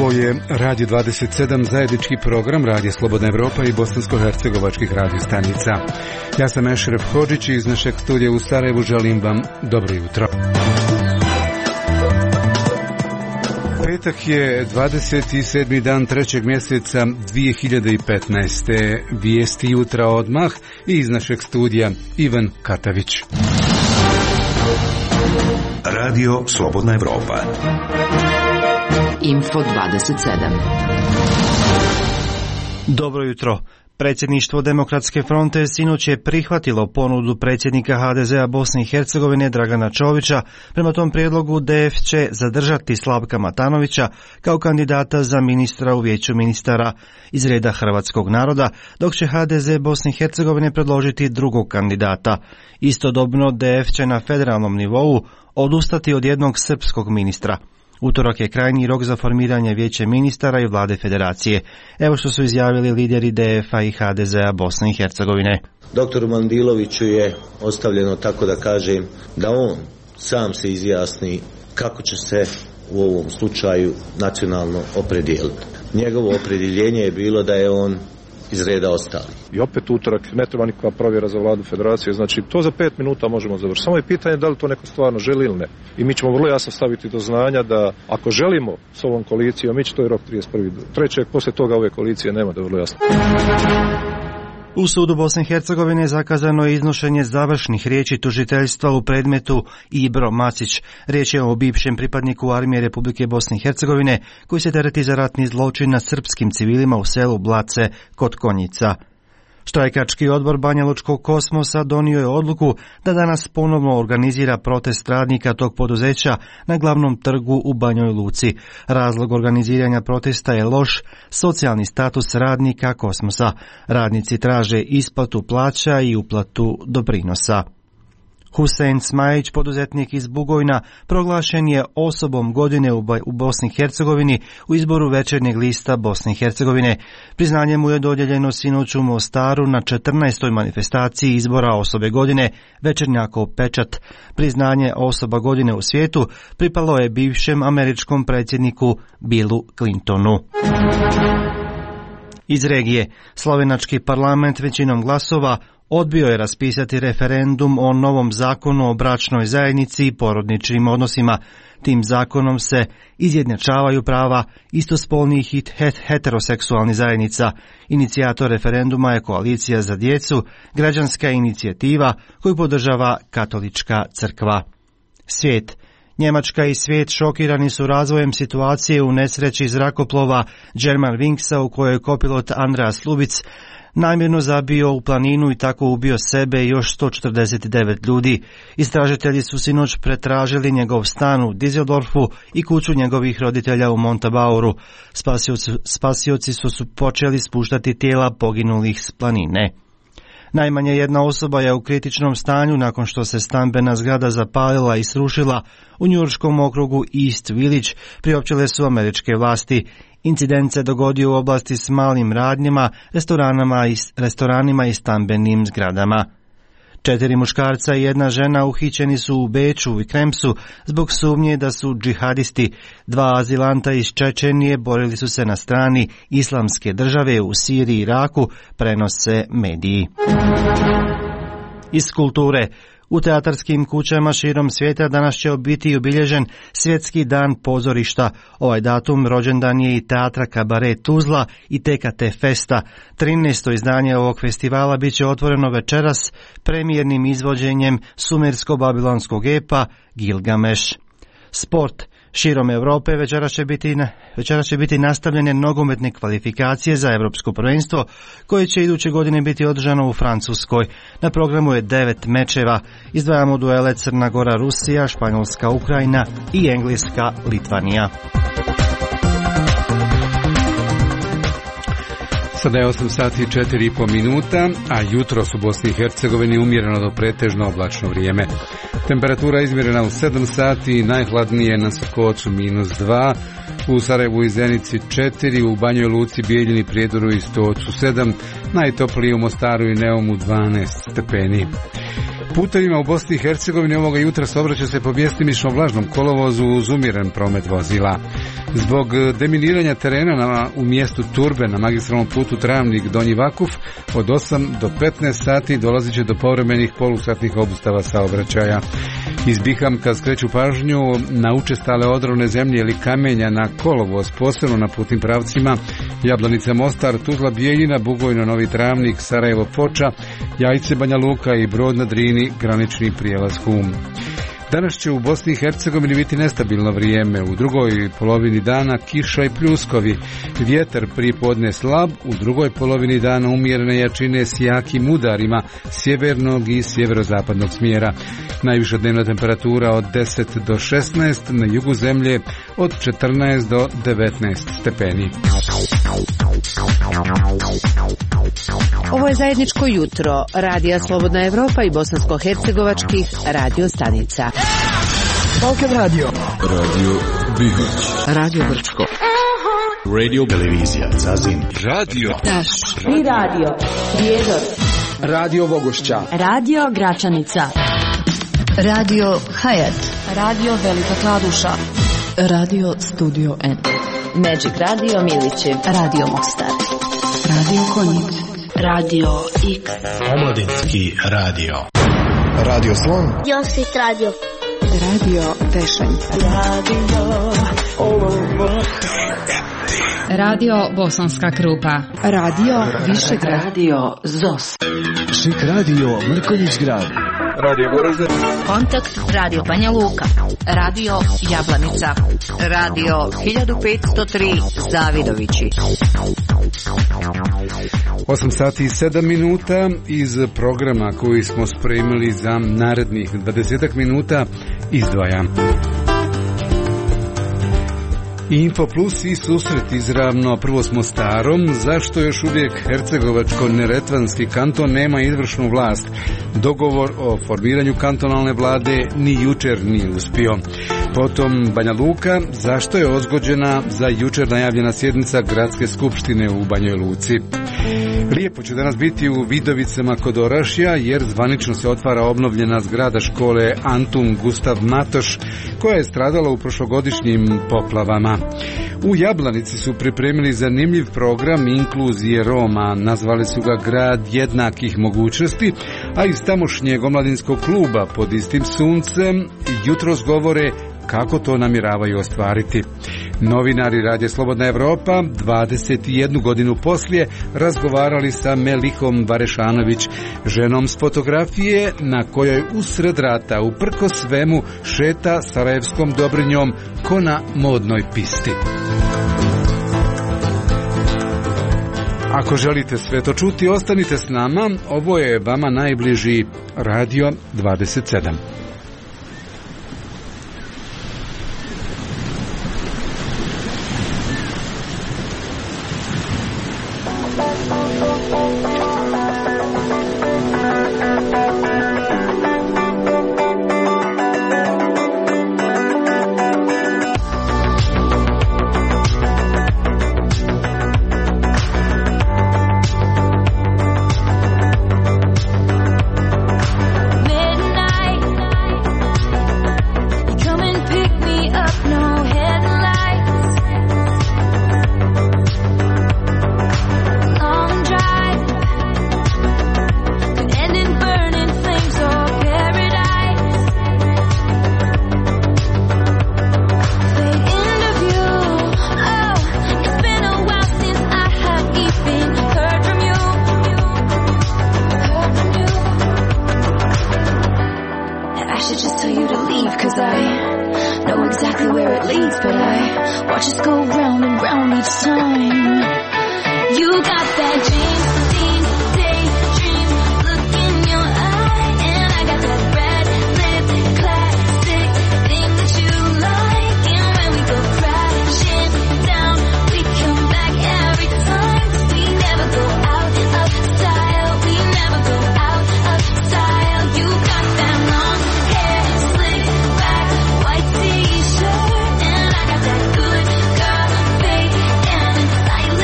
Ovo je Radio 27, zajednički program Radio Slobodna Evropa i bosansko-hercegovačkih radiostanica. Ja sam Ešref Hodžić i iz našeg studija u Sarajevu želim vam dobro jutro. Petak je 27. dan 3. mjeseca 2015. Vijesti jutra odmah i iz našeg studija Ivan Katavić. Radio Slobodna Evropa. Info 27. Dobro jutro. Predsjedništvo Demokratske fronte sinoć je prihvatilo ponudu predsjednika HDZ-a Bosne i Hercegovine Dragana Čovića. Prema tom prijedlogu DF će zadržati Slavka Matanovića kao kandidata za ministra u Vijeću ministara iz reda hrvatskog naroda, dok će HDZ Bosne i Hercegovine predložiti drugog kandidata. Istodobno DF će na federalnom nivou odustati od jednog srpskog ministra. Utorak je krajnji rok za formiranje Vijeća ministara i vlade federacije. Evo što su izjavili lideri DF-a i HDZ-a Bosne i Hercegovine. Doktoru Mandiloviću je ostavljeno, tako da kažem, da on sam se izjasni kako će se u ovom slučaju nacionalno opredijeliti. Njegovo opredjeljenje je bilo da je on iz reda ostali. I opet utorak, ne treba nikakva provjera za vladu federacije, znači to za 5 minuta možemo završiti. Samo je pitanje da li to neko stvarno želi ili ne. I mi ćemo vrlo jasno staviti do znanja da ako želimo s ovom koalicijom, mi će to je rok 31.3. Poslije toga ove koalicije nema, da je vrlo jasno. U sudu Bosne i Hercegovine zakazano je iznošenje završnih riječi tužiteljstva u predmetu Ibro Masić. Riječ je o bivšem pripadniku armije Republike Bosne i Hercegovine koji se tereti za ratni zločin nad srpskim civilima u selu Blace kod Konjica. Štrajkački odbor Banja Lučkog Kosmosa donio je odluku da danas ponovno organizira protest radnika tog poduzeća na glavnom trgu u Banjoj Luci. Razlog organiziranja protesta je loš socijalni status radnika Kosmosa. Radnici traže isplatu plaća i uplatu doprinosa. Husein Smajić, poduzetnik iz Bugojna, proglašen je osobom godine u Bosni i Hercegovini u izboru Večernjeg lista Bosne i Hercegovine. Priznanje mu je dodijeljeno sinoć u Mostaru na 14. manifestaciji izbora osobe godine Večernjakov pečat. Priznanje osoba godine u svijetu pripalo je bivšem američkom predsjedniku Billu Clintonu. Iz regije, slovenački parlament većinom glasova odbio je raspisati referendum o novom zakonu o bračnoj zajednici i porodničkim odnosima. Tim zakonom se izjednačavaju prava istospolnih i heteroseksualnih zajednica. Inicijator referenduma je Koalicija za djecu, građanska inicijativa koju podržava Katolička crkva. Svijet. Njemačka i svijet šokirani su razvojem situacije u nesreći zrakoplova Germanwingsa u kojoj je kopilot Andreas Lubic namjerno zabio u planinu i tako ubio sebe i još 149 ljudi. Istražitelji su sinoć pretražili njegov stan u Düsseldorfu i kuću njegovih roditelja u Montabauru. Spasioci su počeli spuštati tijela poginulih s planine. Najmanje jedna osoba je u kritičnom stanju nakon što se stambena zgrada zapalila i srušila u njujorškom okrugu East Village, priopćile su američke vlasti. Incident se dogodio u oblasti s malim radnjama, restoranima i stambenim zgradama. 4 muškarca i 1 žena uhićeni su u Beču i Kremsu zbog sumnje da su džihadisti. 2 azilanta iz Čečenije borili su se na strani Islamske države u Siriji i Iraku, prenose mediji. Iz kulture. U teatarskim kućama širom svijeta danas će biti obilježen Svjetski dan pozorišta. Ovaj datum rođendan je i teatra Kabaret Tuzla i TKT Festa. 13. izdanje ovog festivala bit će otvoreno večeras premijernim izvođenjem sumersko-babilonskog epa Gilgameš. Sport. Širom Europe večeras će biti nastavljene nogometne kvalifikacije za Europsko prvenstvo koje će iduće godine biti održano u Francuskoj. Na programu je 9 mečeva. Izdvajamo duele Crna Gora Rusija, Španjolska Ukrajina i Engleska Litvanija. Sada je 8 sati i 4,5 minuta, a jutros u Bosni i Hercegovini umjereno do pretežno oblačno vrijeme. Temperatura izmjerena u 7 sati, najhladnije na Sokocu -2, u Sarajevu i Zenici 4, u Banjoj Luci, Bijeljini, Prijedoru i Stocu 7, najtoplije u Mostaru i Neumu 12 stepeni. Putevima u Bosni i Hercegovini ovoga jutra saobraća se po mjestimično vlažnom kolovozu uz umjeren promet vozila. Zbog deminiranja terena u mjestu Turbe na magistralnom putu Travnik-Donji Vakuf od 8 do 15 sati dolazit će do povremenih polusatnih obustava saobraćaja. Iz Bihamka skreću pažnju na učestale odrovne zemlje ili kamenja na kolovoz, posebno na putnim pravcima Jablanica Mostar, Tuzla Bijeljina, Bugojno Novi Travnik, Sarajevo Foča, Jajce Banja Luka i Brod na Drini, granični prijelaz Hum. Danas će u Bosni i Hercegovini biti nestabilno vrijeme. U drugoj polovini dana kiša i pljuskovi. Vjetar prije podne slab, u drugoj polovini dana umjerene jačine s jakim udarima sjevernog i sjeverozapadnog smjera. Najviša dnevna temperatura od 10 do 16, na jugu zemlje od 14 do 19 stepeni. Ovo je zajedničko jutro Radija Slobodna Evropa i bosansko-hercegovačkih radio stanica. Balkan Radio. Radio Bihać. Radio Brčko. Radio Televizija Zazin. Radio Taš. I radio Prijedor. Radio Vogošća. Radio Gračanica. Radio Hayat. Radio Velika Kladuša. Radio Studio N. Magic Radio Milići. Radio Mostar. Radio Konjic. Radio X. Omladinski radio. Radio Slon. Josit Radio. Radio Tešanj. Radio Bosanska Krupa. Radio Višegrad. Radio ZOS. Šik radio Mrkonjić Grad. Radio Goražde. Kontakt Radio Banja Luka. Radio Jablanica. Radio 1503 Zavidovići. 8 sati i 7 minuta iz programa koji smo spremili za narednih 20 minuta izdvajam. Info Plus i susret izravno prvo s Mostarom, zašto još uvijek Hercegovačko-Neretvanski kanton nema izvršnu vlast. Dogovor o formiranju kantonalne vlade ni jučer nije uspio. Potom Banja Luka, zašto je odgođena za jučer najavljena sjednica Gradske skupštine u Banjoj Luci. Lijepo će danas biti u Vidovicama kod Orašja jer zvanično se otvara obnovljena zgrada škole Antun Gustav Matoš koja je stradala u prošlogodišnjim poplavama. U Jablanici su pripremili zanimljiv program inkluzije Roma, nazvali su ga grad jednakih mogućnosti, a iz tamošnjeg omladinskog kluba pod istim suncem jutros govore kako to namjeravaju ostvariti. Novinari Radija Slobodna Evropa 21 godinu poslije razgovarali sa Melihom Varešanović, ženom s fotografije na kojoj usred rata uprko svemu šeta sarajevskom Dobrinjom ko na modnoj pisti. Ako želite sve to čuti, ostanite s nama. Ovo je vama najbliži Radio 27. Silent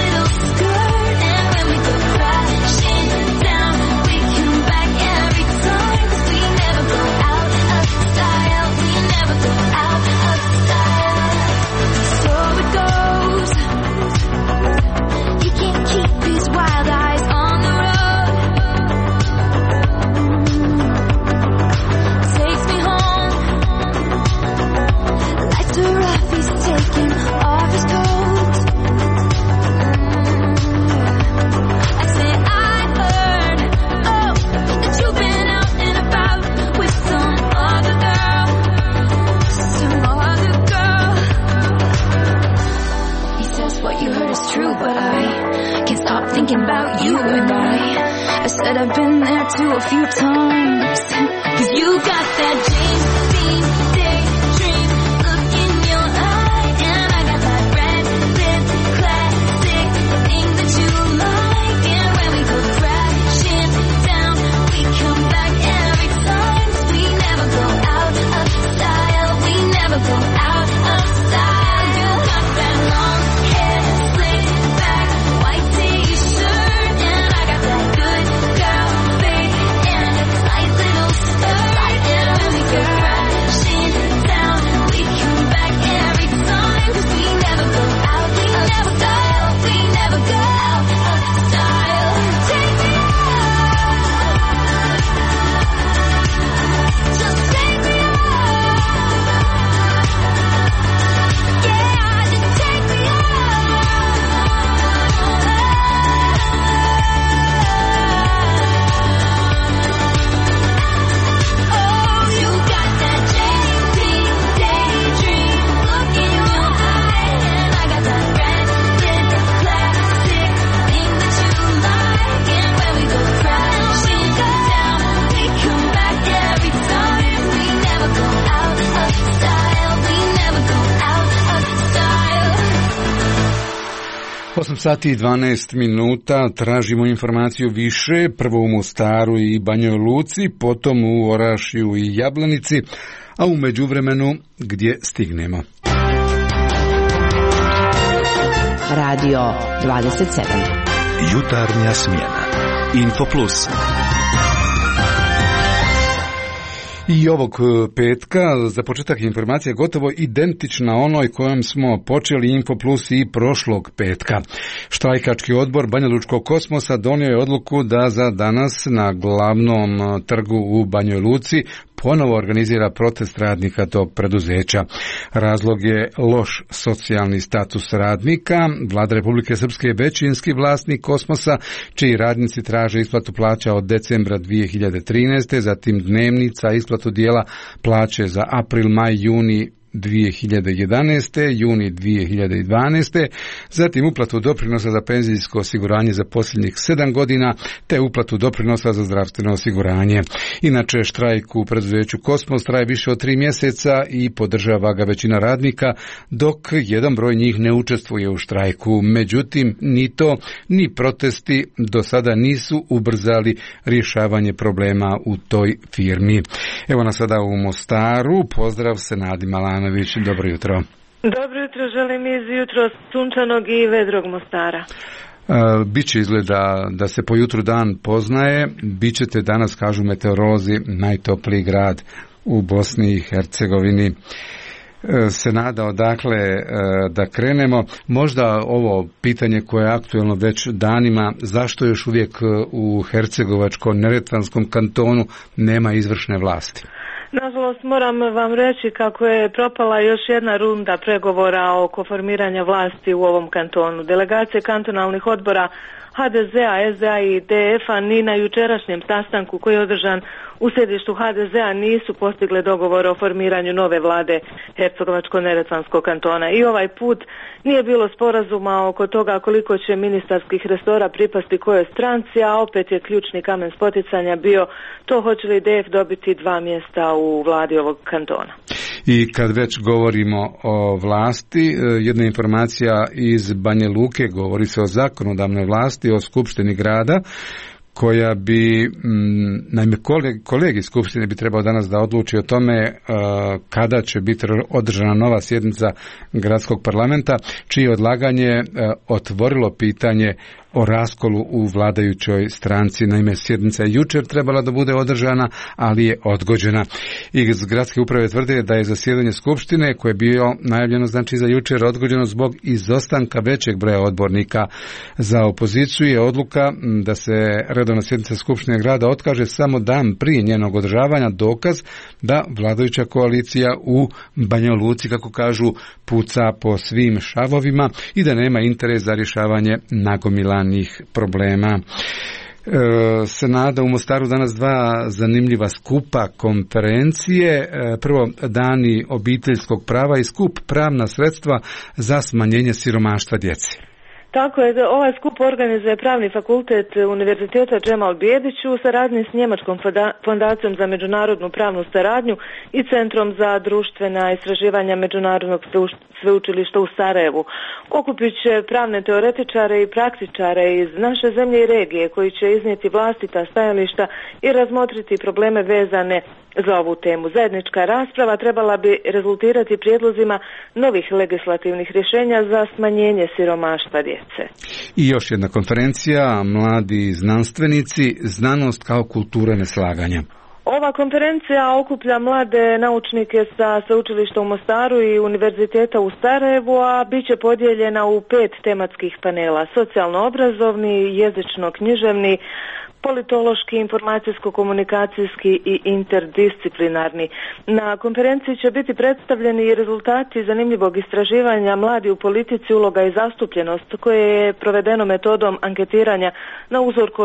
said I've been there too a few times. 'Cause you got that James Dean daydream look in your eye, and I got that red lip classic thing that you like. And when we go crashing down, we come back every time. 'Cause we never go out of style. We never go out of style. You got that long hair, slick back, white t-shirt, and I got that good girl face and a tight little skirt. And when we go crashing down, we come back every time. 'Cause we never go out of style. We never go out of style. Take me out, just take me out. Yeah, just take me out. Oh, you got that JP daydream look in your eye, and I got that red lip classic thing that you like. And when we go crashing down, we come back every time. We never go out of style. We never go out of style. 8 sati i 12 minuta, tražimo informaciju više, prvo u Mostaru i Banjoj Luci, potom u Orašju i Jablanici, a u međuvremenu gdje stignemo. Radio 27. Jutarnja smjena. Info Plus. I ovog petka, za početak informacija gotovo identična onoj kojom smo počeli Info Plus i prošlog petka. Štrajkački odbor Banjalučkog Kosmosa donio je odluku da za danas na glavnom trgu u Banjoj Luci ponovo organizira protest radnika tog preduzeća. Razlog je loš socijalni status radnika. Vlada Republike Srpske je većinski vlasnik Kosmosa, čiji radnici traže isplatu plaća od decembra 2013. Zatim dnevnica, isplatu dijela plaće za april, maj, juni 2011. juni 2012. Zatim uplatu doprinosa za penzijsko osiguranje za posljednjih 7 godina, te uplatu doprinosa za zdravstveno osiguranje. Inače, štrajk u preduzeću Kosmos traje više od 3 mjeseca i podržava ga većina radnika, dok jedan broj njih ne učestvuje u štrajku. Međutim, ni to, ni protesti do sada nisu ubrzali rješavanje problema u toj firmi. Evo nas sada u Mostaru. Pozdrav, Senadi Malanović. Dobro jutro. Dobro jutro, želim iz jutro sunčanog i vedrog Mostara. Biće izgleda da se po jutru dan poznaje. Bićete danas, kažu meteorolozi, najtopliji grad u Bosni i Hercegovini. Senada, odakle da krenemo? Možda ovo pitanje koje je aktuelno već danima, zašto još uvijek u Hercegovačko-neretvanskom kantonu nema izvršne vlasti? Nažalost, moram vam reći kako je propala još jedna runda pregovora oko formiranja vlasti u ovom kantonu. Delegacije kantonalnih odbora HDZ-a, SDA i DF-a ni na jučerašnjem sastanku koji je održan u sjedištu HDZ-a nisu postigle dogovor o formiranju nove vlade Hercegovačko-neretvanskog kantona. I ovaj put nije bilo sporazuma oko toga koliko će ministarskih resora pripasti kojoj stranci, a opet je ključni kamen spoticanja bio to hoće li DF dobiti 2 mjesta u vladi ovog kantona. I kad već govorimo o vlasti, jedna informacija iz Banja Luke, govori se o zakonodavnoj vlasti, o skupštini grada, koja bi, naime kolegi skupštine bi trebao danas da odluči o tome kada će biti održana nova sjednica gradskog parlamenta, čije odlaganje otvorilo pitanje o raskolu u vladajućoj stranci. Naime, sjednica je jučer trebala da bude održana, ali je odgođena. Iz gradske uprave tvrde da je zasjedanje skupštine, koje je bio najavljeno znači za jučer, odgođeno zbog izostanka većeg broja odbornika. Za opoziciju je odluka da se redovna sjednica skupštine grada otkaže samo dan prije njenog održavanja, dokaz da vladajuća koalicija u Banja Luci, kako kažu, puca po svim šavovima i da nema interes za rješavanje nagomilanih problema. Senada u Mostaru danas 2 zanimljiva skupa konferencije. Prvo, dani obiteljskog prava i skup pravna sredstva za smanjenje siromaštva djece. Tako je, ovaj skup organizuje Pravni fakultet Univerziteta Džemal Bijedić u saradnji s Njemačkom fondacijom za međunarodnu pravnu saradnju i Centrom za društvena istraživanja Međunarodnog sveučilišta u Sarajevu. Okupit će pravne teoretičare i praktičare iz naše zemlje i regije koji će iznijeti vlastita stajališta i razmotriti probleme vezane za ovu temu. Zajednička rasprava trebala bi rezultirati prijedlozima novih legislativnih rješenja za smanjenje siromaštva djece. I još jedna konferencija, mladi znanstvenici, znanost kao kultura neslaganja. Ova konferencija okuplja mlade naučnike sa sveučilišta u Mostaru i Univerziteta u Sarajevu, a bit će podijeljena u 5 tematskih panela: socijalno-obrazovni, jezično-književni, politološki, informacijsko-komunikacijski i interdisciplinarni. Na konferenciji će biti predstavljeni i rezultati zanimljivog istraživanja Mladi u politici, uloga i zastupljenost, koje je provedeno metodom anketiranja na uzorku od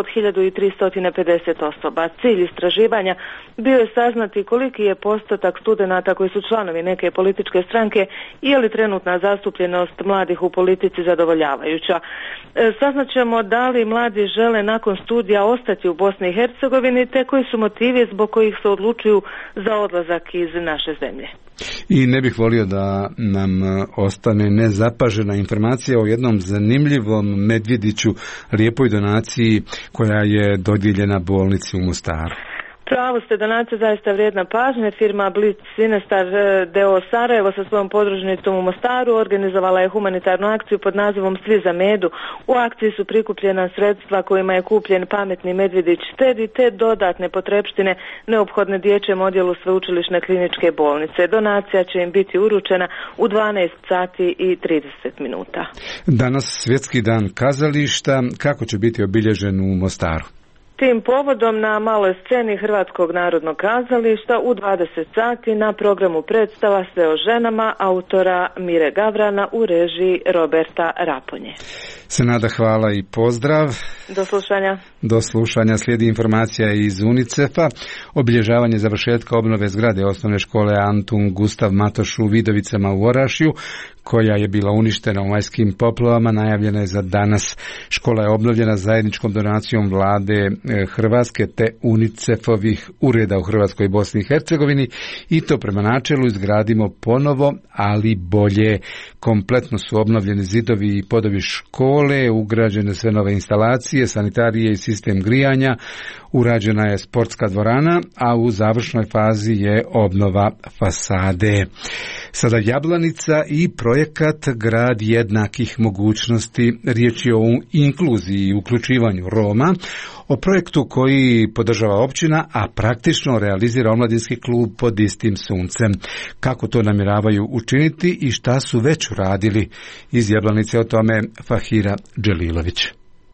1350 osoba. Cilj istraživanja bio je saznati koliki je postotak studenata koji su članovi neke političke stranke i je li trenutna zastupljenost mladih u politici zadovoljavajuća. Saznaćemo da li mladi žele nakon studija ostati u Bosni i Hercegovini, te koji su motivi zbog kojih se odlučuju za odlazak iz naše zemlje. I ne bih volio da nam ostane nezapažena informacija o jednom zanimljivom medvjediću, lijepoj donaciji koja je dodijeljena bolnici u Mostaru. Pravo ste, donacija zaista vrijedna pažnje. Firma Blitz Sinestar d.o. Sarajevo sa svojom podružnicom u Mostaru organizovala je humanitarnu akciju pod nazivom Svi za medu. U akciji su prikupljena sredstva kojima je kupljen pametni medvjedić Teddy te dodatne potrepštine neophodne dječjem odjelu sveučilišne kliničke bolnice. Donacija će im biti uručena u 12 sati i 30 minuta. Danas svjetski dan kazališta, kako će biti obilježen u Mostaru? Tim povodom na maloj sceni Hrvatskog narodnog kazališta u 20 sati na programu predstava Sve o ženama autora Mire Gavrana u režiji Roberta Raponje. Senada, hvala i pozdrav. Do slušanja. Do slušanja. Slijedi informacija iz UNICEF-a. Obilježavanje završetka obnove zgrade osnovne škole Antun Gustav Matoš u Vidovicama u Orašju, koja je bila uništena u majskim poplavama, najavljena je za danas. Škola je obnovljena zajedničkom donacijom vlade Hrvatske te UNICEF-ovih ureda u Hrvatskoj i Bosni i Hercegovini, i to prema načelu izgradimo ponovo, ali bolje. Kompletno su obnovljeni zidovi i podovi škole, ugrađene sve nove instalacije, sanitarije i sistem grijanja, urađena je sportska dvorana, a u završnoj fazi je obnova fasade. Sada Jablanica i projekat Grad jednakih mogućnosti. Riječ je o inkluziji i uključivanju Roma, o projektu koji podržava općina, a praktično realizira omladinski klub Pod istim suncem. Kako to namjeravaju učiniti i šta su već uradili? Iz Jablanice o tome Fahira Dželilović.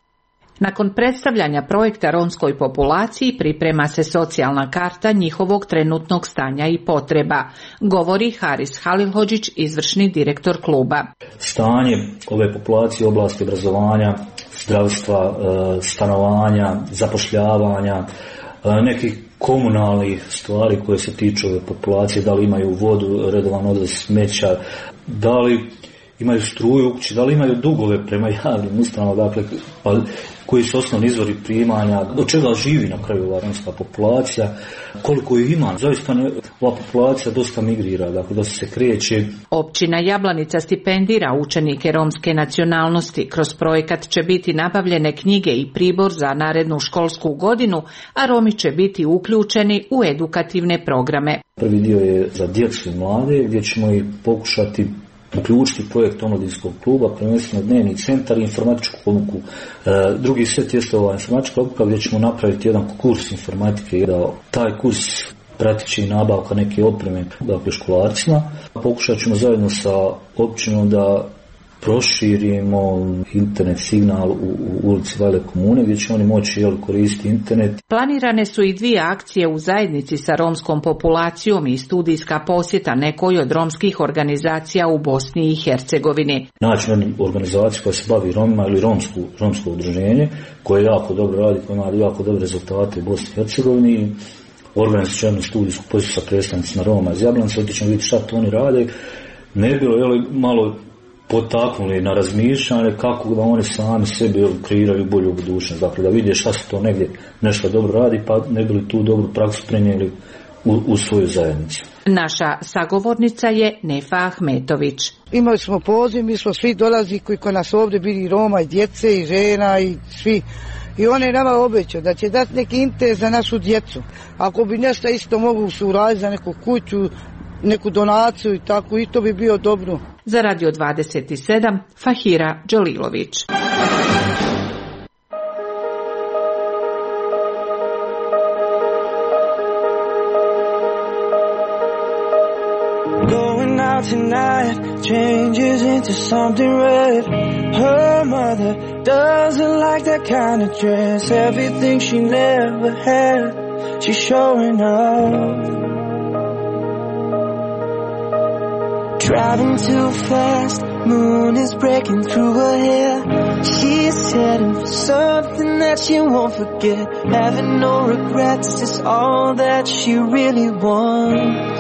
Nakon predstavljanja projekta romskoj populaciji priprema se socijalna karta njihovog trenutnog stanja i potreba, govori Haris Halilhodžić, izvršni direktor kluba. Stanje ove populacije u oblasti obrazovanja, zdravstva, stanovanja, zapošljavanja, nekih komunalnih stvari koje se tiču ove populacije, da li imaju vodu, redovan odvoz smeća, da li imaju struju u kući, da li imaju dugove prema javnim ustanovama, dakle, koji su osnovni izvori primanja, od čega živi na kraju ova romska populacija, koliko ih ima. Zaista ova populacija dosta migrira, dakle da se kreće. Općina Jablanica stipendira učenike romske nacionalnosti. Kroz projekat će biti nabavljene knjige i pribor za narednu školsku godinu, a Romi će biti uključeni u edukativne programe. Prvi dio je za djecu i mlade, gdje ćemo ih pokušati uključiti projekt omladinskog kluba, prvenstveno dnevni centar i informatičku obuku. Drugi set jeste ova informatička obuka, gdje ćemo napraviti jedan kurs informatike, da taj kurs pratit će i nabavka neke opreme, dakle, školarcima. Pokušat ćemo zajedno sa općinom da proširimo internet signal u ulici Vale Komune, gdje će oni moći koristiti internet. Planirane su i 2 akcije u zajednici sa romskom populacijom i studijska posjeta nekoj od romskih organizacija u Bosni i Hercegovini. Način organizacija koja se bavi Romima ili romsko udruženje, koje jako dobro radi, koje ima jako dobre rezultate u Bosni i Hercegovini, organizat će jednu studijsku posjetu sa predstavnicima Roma iz Jablanice, ovdje ćemo vidjeti šta to oni rade. Ne bilo malo potaknuli na razmišljanje kako da oni sami sebi kreiraju bolju budućnost. Dakle, da vide šta se to negdje nešto dobro radi, pa ne bi li tu dobru praksu prenijeli u svoju zajednicu. Naša sagovornica je Nefa Ahmetović. Imali smo poziv, mi smo svi dolazi koji kod nas ovdje bili Roma i djece i žena i svi. I on je nama obećao da će dati neki interes za našu djecu. Ako bi nešto isto mogu se uraditi za neku kuću, neku donaciju i tako, i to bi bio dobro. Za Radio 27, Fahira Đolilović. Going out tonight changes into something red. Her mother doesn't like that kind of dress. Everything she never had, she's showing off. Driving too fast, moon is breaking through her hair. She's heading for something that she won't forget. Having no regrets is all that she really wants.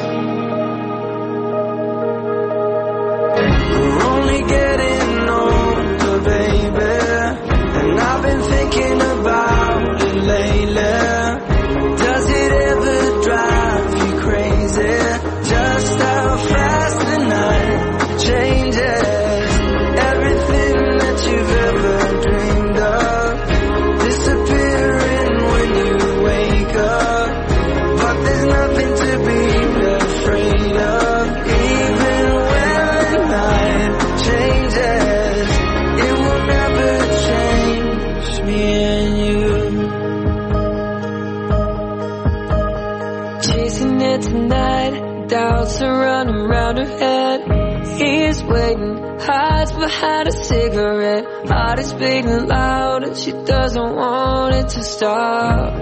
We're only getting older, baby, and I've been thinking about it lately. Does it ever drive you crazy? Just how fast the night changes. Everything that you've ever dreamed of disappearing when you wake up. But there's nothing to be afraid of. Even when the night changes, it will never change me and you. Chasing it tonight, doubts are running round her head. He's waiting, hides behind a cigarette. Heart is beating loud and she doesn't want it to stop.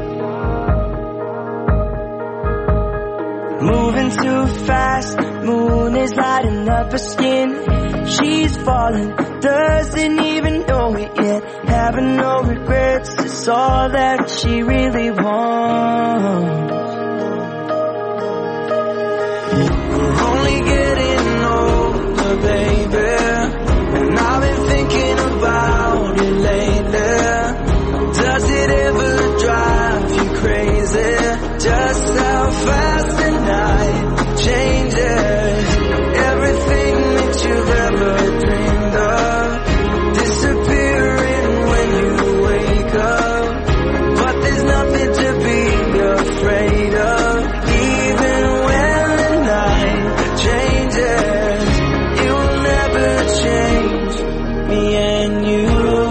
Moving too fast, moon is lighting up her skin. She's falling, doesn't even know it yet. Having no regrets is all that she really wants. We're only getting older, baby, and I've been thinking about it lately. Does it ever drive you crazy? Just how fast the night changes. Everything that you've ever dreamed of disappearing when you wake up. But there's nothing to be afraid of. Even when the night changes, it will never change me and you.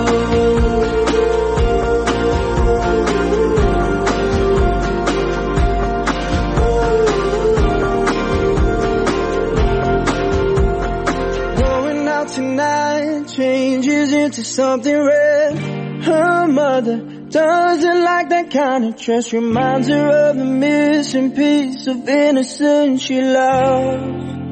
Going out tonight changes into something red. Her mother doesn't like that kind of dress. Reminds her of the missing piece of innocence she loves.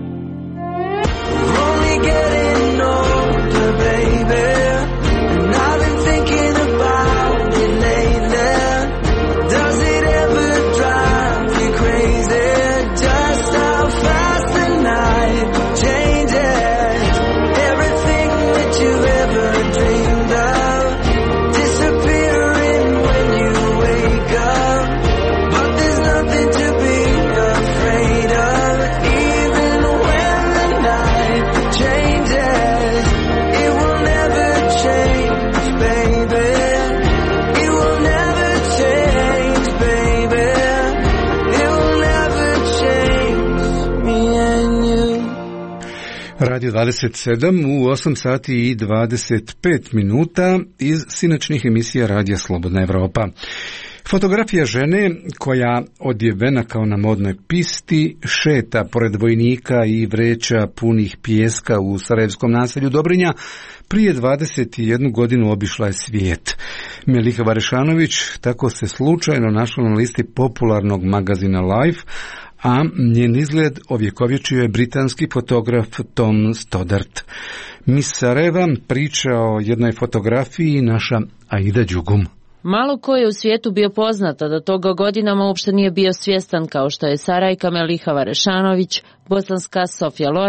We're only getting older, baby, and I've been thinking about it lately. Does it ever drive you crazy? Just how fast the night changes. Everything that you've ever dreamed of disappearing when you wake up. But there's nothing to be afraid of. Even when the night changes, it will never change, baby. It will never change, baby. It will never change me and you. Radio 27 u 8 sati i 25 minuta iz sinoćnih emisija Radija Slobodna Evropa. Fotografija žene koja odjevena kao na modnoj pisti šeta pored vojnika i vreća punih pijeska u sarajevskom naselju Dobrinja prije 21 godinu obišla je svijet. Meliha Varešanović tako se slučajno našla na listi popularnog magazina Life, a njen izgled ovjekovječio je britanski fotograf Tom Stoddart. Miss Sarajeva priča o jednoj fotografiji naša Aida Đugum. Malo ko je u svijetu bio poznata da toga godinama uopšte nije bio svjestan kao što je Sarajka Meliha Varešanović, bosanska Sofija Loren,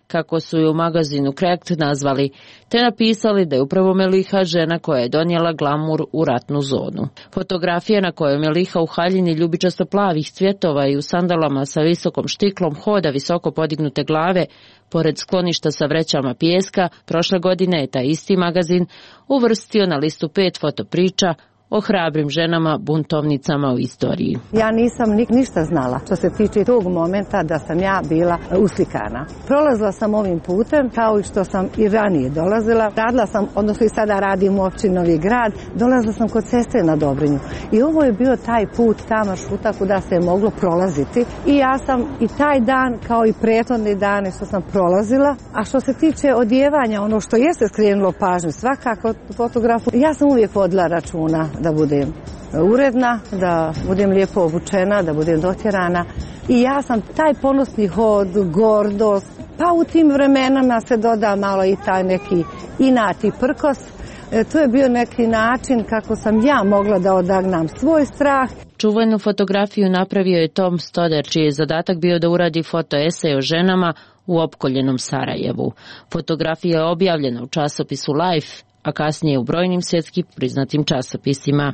kako su je u magazinu Krekt nazvali, te napisali da je upravo Meliha žena koja je donijela glamur u ratnu zonu. Fotografija na kojoj Meliha u haljini ljubičasto plavih cvjetova i u sandalama sa visokom štiklom hoda visoko podignute glave, pored skloništa sa vrećama pijeska, prošle godine je taj isti magazin uvrstio na listu 5 fotopriča o hrabrim ženama buntovnicama u istoriji. Ja nisam ništa znala što se tiče tog momenta da sam ja bila uslikana. Prolazila sam ovim putem kao i što sam i ranije dolazila. Radila sam, odnosno i sada radim u općini Novi Grad, dolazila sam kod sestre na Dobrinju. I ovo je bio taj put, ta maršruta kuda se je moglo prolaziti. I ja sam i taj dan kao i prethodne dane što sam prolazila. A što se tiče odjevanja, ono što jeste skrenulo pažnju svakako fotografu, ja sam uvijek vodila računa da budem uredna, da budem lijepo obučena, da budem dotjerana. I ja sam taj ponosni hod, gordost, pa u tim vremenama se doda malo i taj neki inat i prkos. To je bio neki način kako sam ja mogla da odagnam svoj strah. Čuvenu fotografiju napravio je Tom Stoder, čiji je zadatak bio da uradi fotoesej o ženama u opkoljenom Sarajevu. Fotografija je objavljena u časopisu Life, a kasnije u brojnim svjetski priznatim časopisima.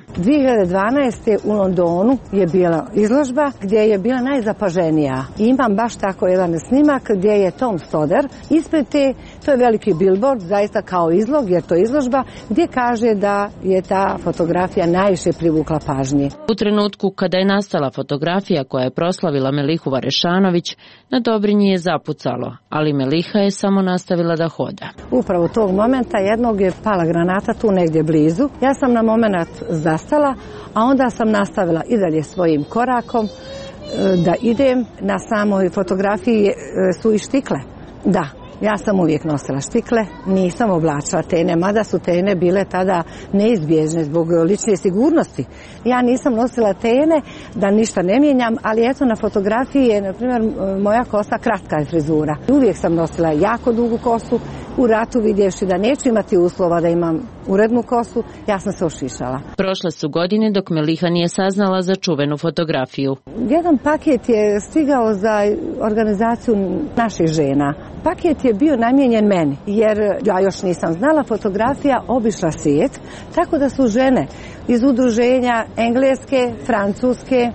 2012. u Londonu je bila izložba gdje je bila najzapaženija. I imam baš tako jedan snimak gdje je Tom Stoder ispred to je veliki billboard, zaista kao izlog, jer to je izložba, gdje kaže da je ta fotografija najviše privukla pažnje. U trenutku kada je nastala fotografija koja je proslavila Melihu Varešanović, na Dobrinji je zapucalo, ali Meliha je samo nastavila da hoda. Upravo tog momenta jednog je pala granata tu negdje blizu. Ja sam na moment zastala, a onda sam nastavila i dalje svojim korakom da idem. Na samoj fotografiji su i štikle. Da, ja sam uvijek nosila štikle, nisam oblačila tene, mada su tene bile tada neizbježne zbog lične sigurnosti. Ja nisam nosila tene da ništa ne mijenjam, ali eto na fotografiji je, na primjer, moja kosa kratka je frizura. Uvijek sam nosila jako dugu kosu. U ratu vidjevši da neću imati uslova da imam urednu kosu, ja sam se ošišala. Prošle su godine dok Meliha nije saznala za čuvenu fotografiju. Jedan paket je stigao za organizaciju naših žena. Paket je bio namijenjen meni, jer ja još nisam znala, fotografija obišla svijet, tako da su žene iz udruženja Engleske, Francuske,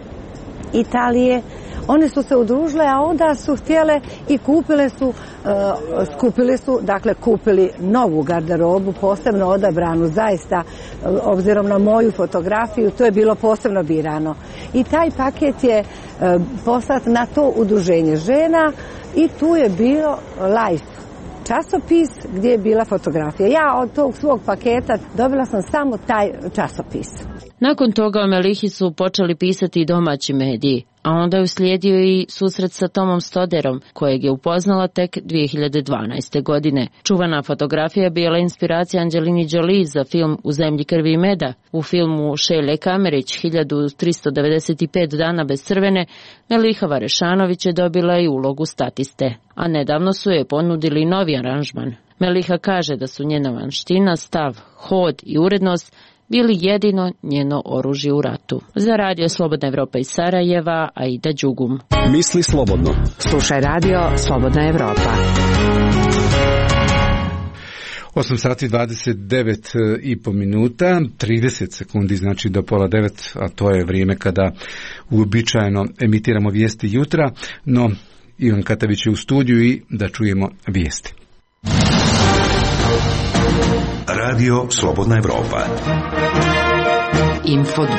Italije, one su se udružile, a onda su htjele i kupili novu garderobu, posebno odabranu, zaista, obzirom na moju fotografiju, to je bilo posebno birano. I taj paket je poslat na to udruženje žena i tu je bio Life časopis gdje je bila fotografija. Ja od tog svog paketa dobila sam samo taj časopis. Nakon toga o Melihi su počeli pisati i domaći mediji, a onda je uslijedio i susret sa Tomom Stoderom, kojeg je upoznala tek 2012. godine. Čuvana fotografija bila inspiracija Angelini Jolie za film U zemlji krvi i meda. U filmu Šelje Kamerić 1395 dana bez crvene, Meliha Varešanović je dobila i ulogu statiste, a nedavno su je ponudili novi aranžman. Meliha kaže da su njena vanština, stav, hod i urednost bili jedino njeno oružje u ratu. Za Radio Slobodna Evropa iz Sarajeva, Aida Đugum. Misli slobodno. Slušaj Radio Slobodna Evropa. 8 sati 29,5 minuta, 30 sekundi znači do pola 9, a to je vrijeme kada uobičajeno emitiramo vijesti jutra, no Ivan Katavić je u studiju i da čujemo vijesti. Radio Slobodna Evropa. Info 27.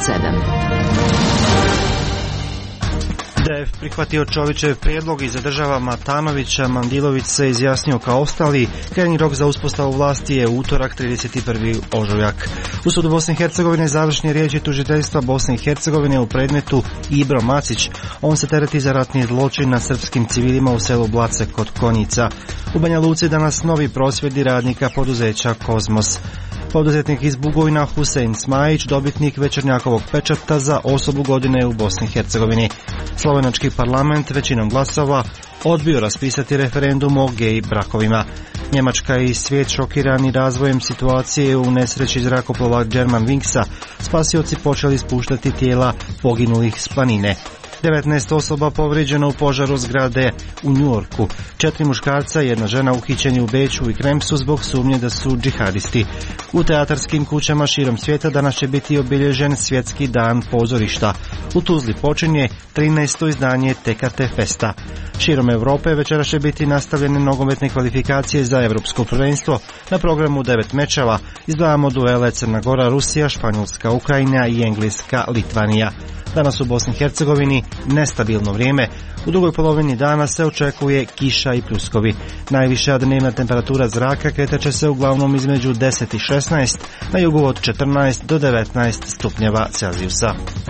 DF prihvatio Čovićev prijedlog i zadržava Matanovića, Mandilović se izjasnio kao ostali. Krajnji rok za uspostavu vlasti je utorak 31. ožujak. U sudu Bosne i Hercegovine završni riječi tužiteljstva Bosne i Hercegovine u predmetu Ibro Macić. On se tereti za ratni zločin na srpskim civilima u selu Blace kod Konjica. U Banja Luci danas novi prosvjedi radnika poduzeća Kozmos. Poduzetnik iz Bugojna Husein Smajić, dobitnik Večernjakovog pečata za osobu godine u Bosni i Hercegovini. Slovenački parlament većinom glasova odbio raspisati referendum o gej brakovima. Njemačka i svijet šokirani razvojem situacije u nesreći zrakoplova Germanwingsa, spasioci počeli spuštati tijela poginulih s planine. 19 osoba povrijeđeno u požaru zgrade u Njujorku. 4 muškarca i 1 žena uhićeni u Beču i Kremsu zbog sumnje da su džihadisti. U teatarskim kućama širom svijeta danas će biti obilježen Svjetski dan pozorišta. U Tuzli počinje 13. izdanje TKT Festa. Širom Europe večeras će biti nastavljene nogometne kvalifikacije za Europsko prvenstvo. Na programu 9 mečeva izdvajamo duele Crna Gora, Rusija, Španjolska, Ukrajina i Engleska, Litvanija. Danas u Bosni i Hercegovini nestabilno vrijeme. U drugoj polovini dana se očekuje kiša i pljuskovi. Najviša dnevna temperatura zraka kretat će se uglavnom između 10 i 16, na jugu od 14 do 19 stupnjeva Celzijusa.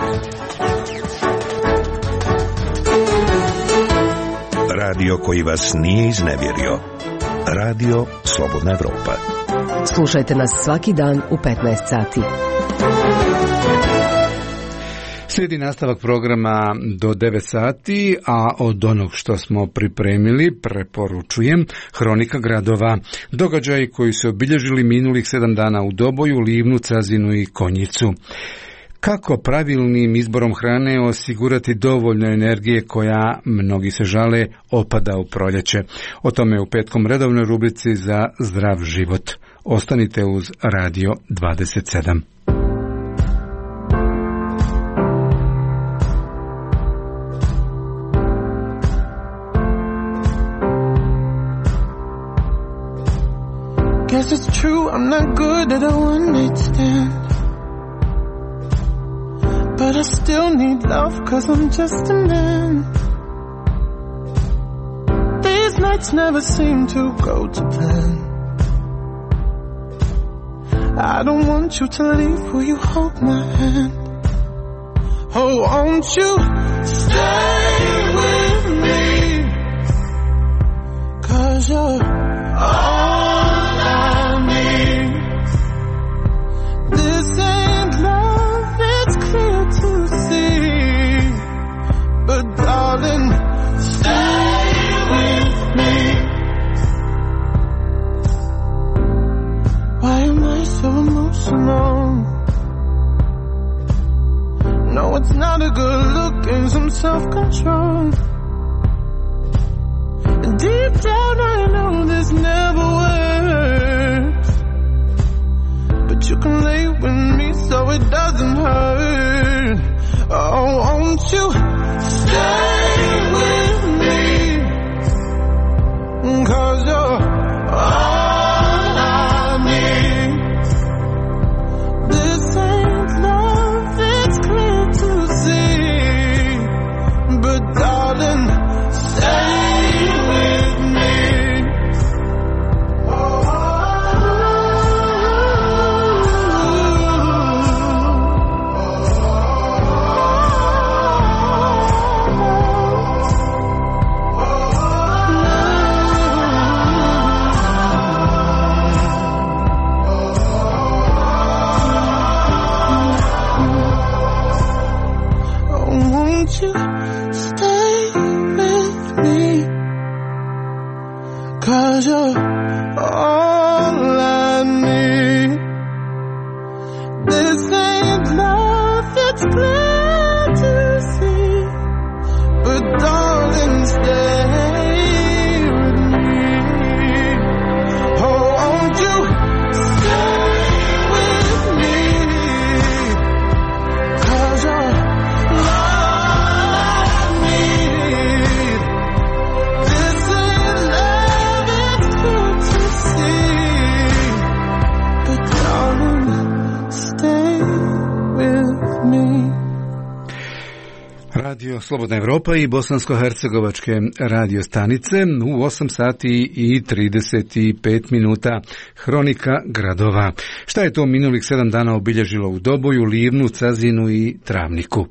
Radio koji vas nije iznevjerio. Radio Slobodna Evropa. Slušajte nas svaki dan u 15 sati. Slijedi nastavak programa do 9 sati, a od onog što smo pripremili preporučujem Hronika gradova. Događaji koji su obilježili minulih 7 dana u Doboju, Livnu, Cazinu i Konjicu. Kako pravilnim izborom hrane osigurati dovoljno energije koja, mnogi se žale, opada u proljeće? O tome u petkom redovnoj rubrici za zdrav život. Ostanite uz Radio 27. Guess it's true, I'm not good at a one-night stand, but I still need love, cause I'm just a man. These nights never seem to go to plan. I don't want you to leave, will you hold my hand? Oh, won't you stay with me, cause you're all I need. This ain't love, it's clear to see, but darling, stay with me. Why am I so emotional? No, it's not a good look and some self-control. Deep down I know this never works, but you can lay with me so it doesn't hurt. Oh, won't you stay with me, cause you're all I need. This ain't love, it's clear to see, but darling, stay with me. Won't you stay with me, cause you're all I need. This ain't love, it's clear to see, but darling, stay with me. Oh, won't you stay with me, cause you're Radio Slobodna Evropa i bosansko-hercegovačke radio stanice u 8 sati i 35 minuta. Hronika gradova. Šta je to minulih 7 dana obilježilo u Doboju, Livnu, Cazinu i Travniku?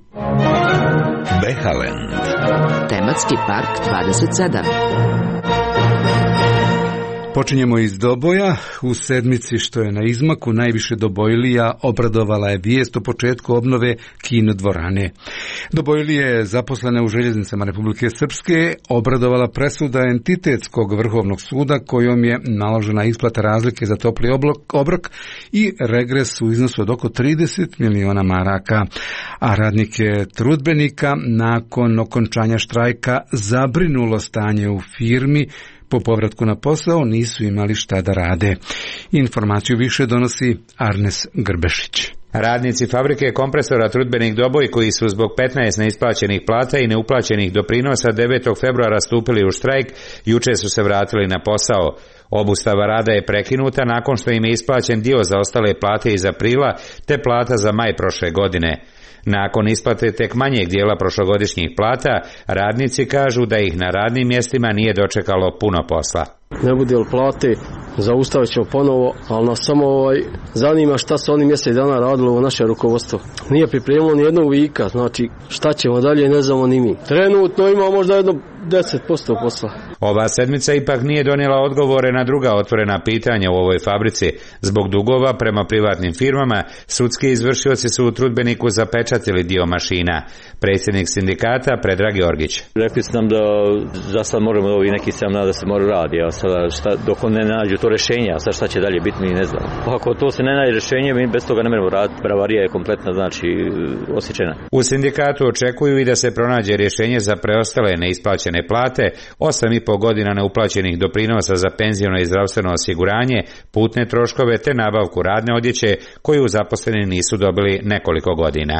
Behaland. Tematski park 27. Počinjemo iz Doboja. U sedmici što je na izmaku najviše Dobojlija obradovala je vijest o početku obnove kino dvorane. Dobojlije, zaposlene u željeznicama Republike Srpske, obradovala presuda Entitetskog vrhovnog suda kojom je naložena isplata razlike za topli obrok i regres u iznosu od oko 30 miliona maraka. A radnike trudbenika nakon okončanja štrajka zabrinulo stanje u firmi. Po povratku na posao nisu imali šta da rade. Informaciju više donosi Arnes Grbešić. Radnici fabrike kompresora Trudbenik Doboj, koji su zbog 15 neisplaćenih plata i neuplaćenih doprinosa 9. februara stupili u štrajk, juče su se vratili na posao. Obustava rada je prekinuta nakon što im je isplaćen dio zaostale plate iz aprila te plata za maj prošle godine. Nakon isplate tek manjeg dijela prošlogodišnjih plata, radnici kažu da ih na radnim mjestima nije dočekalo puno posla. Ne bude li plate, zaustavit ćemo ponovo, ali nas samo zanima šta su oni mjesec dana radilo u naše rukovodstvo. Nije pripremilo ni jednog vika, znači šta ćemo dalje ne znamo ni mi. Trenutno ima možda jedno 10% posla. Ova sedmica ipak nije donijela odgovore na druga otvorena pitanja u ovoj fabrici. Zbog dugova prema privatnim firmama, sudski izvršioci su u Trudbeniku zapečatili dio mašina. Predsjednik sindikata Predrag Jorgić. Rekli su nam da za sad moramo ovi neki 7 dana da se mora radi, a sada dok ne nađu to rješenje, a sad šta će dalje biti mi ne znamo. Ako to se ne nađe rješenje, mi bez toga ne možemo raditi. Bravarija je kompletna, znači osjećena. U sindikatu očekuju i da se pronađe rješenje za preostale neisplaćene plate, 8,5 godina neuplaćenih doprinosa za penziono i zdravstveno osiguranje, putne troškove te nabavku radne odjeće koju zaposleni nisu dobili nekoliko godina.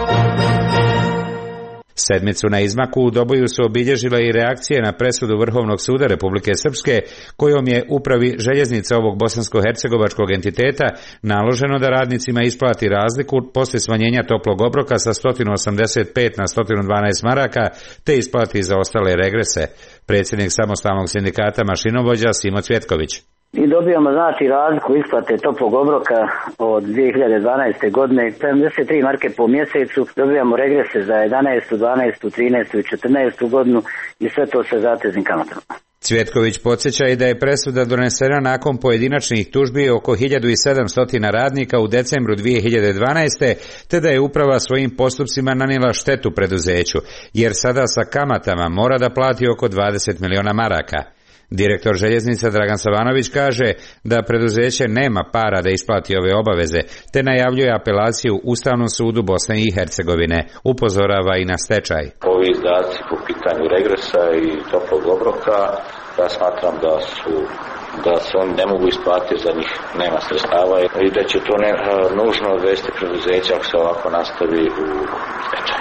Sedmicu na izmaku u Doboju su obilježile i reakcije na presudu Vrhovnog suda Republike Srpske kojom je upravi željeznica ovog bosansko-hercegovačkog entiteta naloženo da radnicima isplati razliku poslije smanjenja toplog obroka sa 185 na 112 maraka te isplati za ostale regrese. Predsjednik samostalnog sindikata mašinovođa Simo Cvjetković. I dobijamo znači razliku isplate toplog obroka od 2012. godine, 73 marke po mjesecu, dobijamo regrese za 11., 12., 13. i 14. godinu i sve to sa zateznim kamatama. Cvjetković podsjeća i da je presuda donesena nakon pojedinačnih tužbi oko 1700 radnika u decembru 2012. te da je uprava svojim postupcima nanijela štetu preduzeću, jer sada sa kamatama mora da plati oko 20 miliona maraka. Direktor željeznica Dragan Savanović kaže da preduzeće nema para da isplati ove obaveze, te najavljuje apelaciju Ustavnom sudu Bosne i Hercegovine. Upozorava i na stečaj. Ovi izdaci po pitanju regresa i toplog obroka, ja smatram da se oni ne mogu isplatiti, za njih nema sredstava i da će to nužno odvesti preduzeće ako se ovako nastavi u stečaj.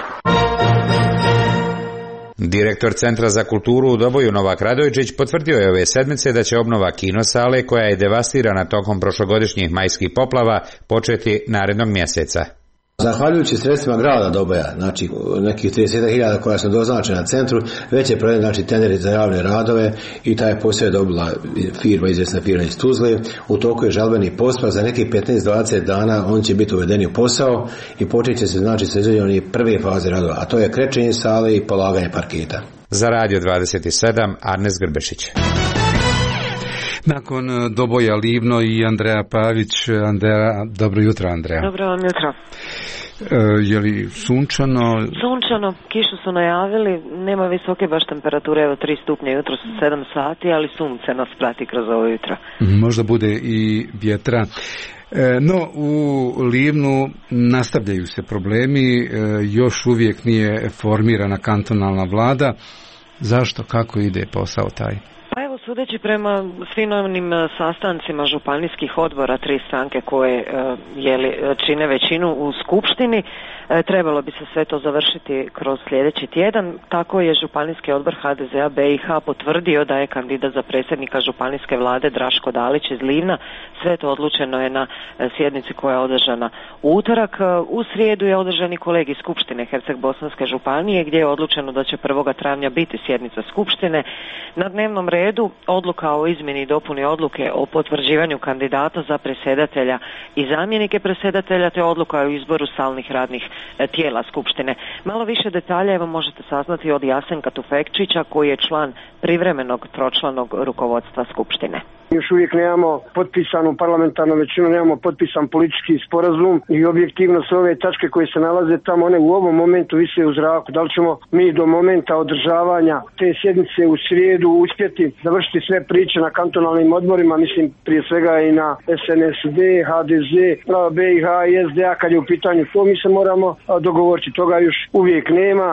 Direktor Centra za kulturu u Doboju Novak Radojčić potvrdio je ove sedmice da će obnova kinosale, koja je devastirana tokom prošlogodišnjih majskih poplava, početi narednog mjeseca. Zahvaljujući sredstvima grada Doboja, znači nekih 30.000 koja su doznačena na centru, već je proveden znači tenderi za javne radove i taj posao je dobila izvjesna firma iz Tuzle. U toku je žalbeni postupak, za nekih 15-20 dana on će biti uvedeni u posao i počet će se znači sa izvođenjem prve faze radova, a to je krečenje sale i polaganje parketa. Za Radio 27 Arnes Grbešić. Nakon Doboja Livno i Andreja Pavić. Andreja, dobro jutro Andreja. Dobro vam jutro. Je li sunčano? Sunčano, kišu su najavili, nema visoke baš temperature, evo 3 stupnja jutro su 7 sati, ali sunce nas prati kroz ovo jutro. Možda bude i vjetra. No, u Livnu nastavljaju se problemi, još uvijek nije formirana kantonalna vlada. Zašto? Kako ide posao taj? Pa evo, sudeći prema svim onim sastancima županijskih odbora, 3 stranke koje čine većinu u skupštini, trebalo bi se sve to završiti kroz sljedeći tjedan. Tako je županijski odbor HDZ-a BiH potvrdio da je kandidat za predsjednika županijske vlade Draško Dalić iz Livna. Sve to odlučeno je na sjednici koja je održana u utorak. U srijedu je održani kolegij skupštine Herceg-Bosanske županije gdje je odlučeno da će 1. travnja biti sjednica skupštine. Na dnevnom redu odluka o izmjeni i dopuni odluke o potvrđivanju kandidata za predsjedatelja i zamjenike predsjedatelja, te odluka o izboru stalnih radnih tijela Skupštine. Malo više detalja evo možete saznati od Jasenka Tufekčića koji je član privremenog tročlanog rukovodstva Skupštine. Još uvijek nemamo potpisanu parlamentarnu većinu, nemamo potpisan politički sporazum i objektivno sve ove tačke koje se nalaze tamo, one u ovom momentu vise u zraku. Da li ćemo mi do momenta održavanja te sjednice u srijedu uspjeti završiti sve priče na kantonalnim odborima, mislim prije svega i na SNSD, HDZ, BiH i SDA kad je u pitanju to, mi se moramo dogovoriti. Toga još uvijek nema.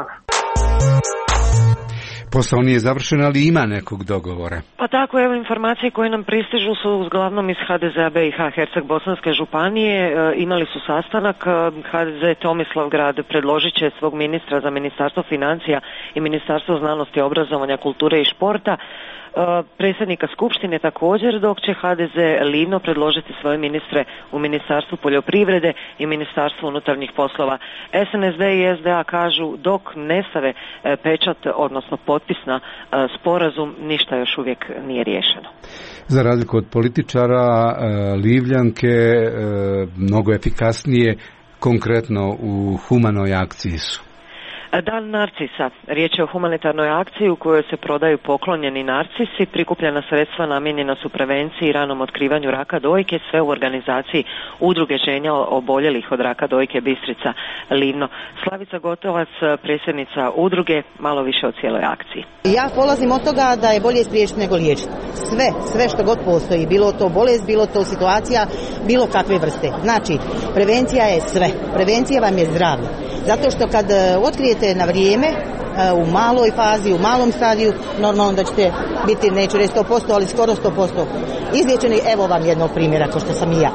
Posao nije završen, ali ima nekog dogovora. Pa tako, evo informacije koje nam pristižu su uglavnom iz HDZ BiH Herceg-Bosanske županije. Imali su sastanak. HDZ Tomislavgrad predložit će svog ministra za Ministarstvo financija i Ministarstvo znanosti, obrazovanja, kulture i športa. Predsjednika Skupštine također, dok će HDZ Livno predložiti svoje ministre u Ministarstvu poljoprivrede i Ministarstvu unutarnjih poslova. SNSD i SDA kažu dok ne stave pečat, odnosno potpis na sporazum, ništa još uvijek nije riješeno. Za razliku od političara, Livljanke mnogo efikasnije, konkretno u humanoj akciji su. Dan narcisa. Riječ je o humanitarnoj akciji u kojoj se prodaju poklonjeni narcisi. Prikupljena sredstva namijenjena su prevenciji i ranom otkrivanju raka dojke, sve u organizaciji Udruge žena oboljelih od raka dojke Bistrica Livno. Slavica Gotovac, predsjednica udruge, malo više o cijeloj akciji. Ja polazim od toga da je bolje spriječiti nego liječiti. Sve što god postoji, bilo to bolest, bilo to situacija, bilo kakve vrste. Znači, prevencija je sve. Prevencija vam je zdravlje. Zato što kad otkrijete na vrijeme, u maloj fazi, u malom stadiju, normalno da ćete biti, neću reći 100%, ali skoro 100% izliječeni. Evo vam jednog primjera, ko što sam i ja.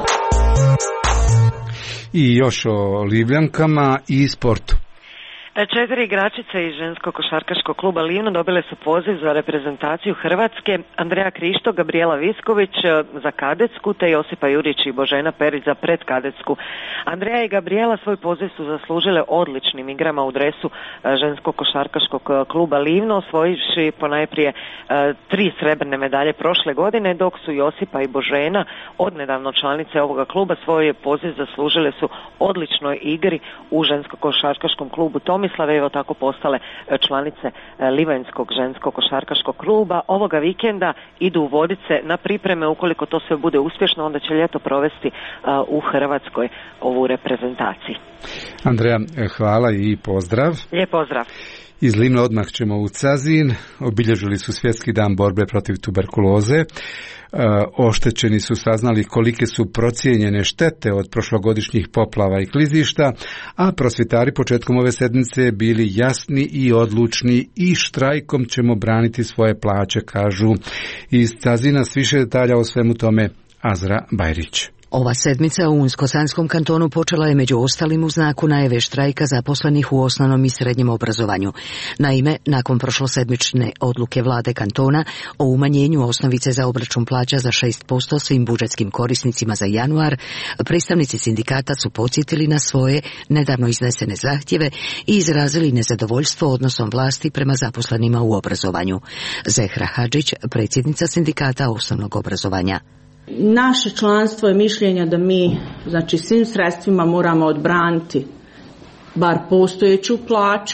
I još o Livljankama i sportu. 4 igračice iz ženskog košarkaškog kluba Livno dobile su poziv za reprezentaciju Hrvatske. Andreja Krišto, Gabriela Visković za kadetsku, te Josipa Jurić i Božena Perić za predkadetsku. Andreja i Gabriela svoj poziv su zaslužile odličnim igrama u dresu ženskog košarkaškog kluba Livno, osvojivši ponajprije 3 srebrne medalje prošle godine, dok su Josipa i Božena, odnedavno članice ovoga kluba, svoj poziv zaslužile su odličnoj igri u ženskog košarkaškom klubu Tomislave, evo tako postale članice Livanjskog ženskog košarkaškog kluba. Ovoga vikenda idu u Vodice na pripreme, ukoliko to sve bude uspješno, onda će ljeto provesti u Hrvatskoj ovu reprezentaciju. Andreja, hvala i pozdrav. Lijep pozdrav. Iz Livna odmah ćemo u Cazin. Obilježili su Svjetski dan borbe protiv tuberkuloze. Oštećeni su saznali kolike su procijenjene štete od prošlogodišnjih poplava i klizišta, a prosvjetari početkom ove sedmice bili jasni i odlučni i štrajkom ćemo braniti svoje plaće, kažu. Iz Cazina s više detalja o svemu tome Azra Bajrić. Ova sedmica u Unsko-Sanskom kantonu počela je među ostalim u znaku najave štrajka zaposlenih u osnovnom i srednjem obrazovanju. Naime, nakon prošlosedmične odluke vlade kantona o umanjenju osnovice za obračun plaća za 6% svim budžetskim korisnicima za januar, predstavnici sindikata su podsjetili na svoje nedavno iznesene zahtjeve i izrazili nezadovoljstvo odnosom vlasti prema zaposlenima u obrazovanju. Zehra Hadžić, predsjednica sindikata osnovnog obrazovanja. Naše članstvo je mišljenja da mi, znači, svim sredstvima moramo odbraniti bar postojeću plaću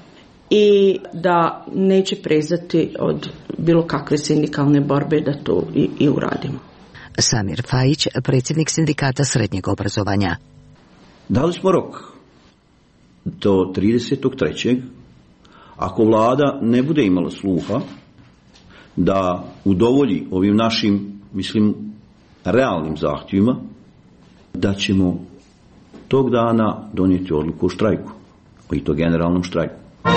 i da neće prezati od bilo kakve sindikalne borbe da to i uradimo. Samir Fajić, predsjednik sindikata srednjeg obrazovanja. Dali smo rok do 30.3. Ako vlada ne bude imala sluha da udovolji ovim našim, mislim, realnim zahtjevima, da ćemo tog dana donijeti odluku o štrajku, i to generalnom štrajku.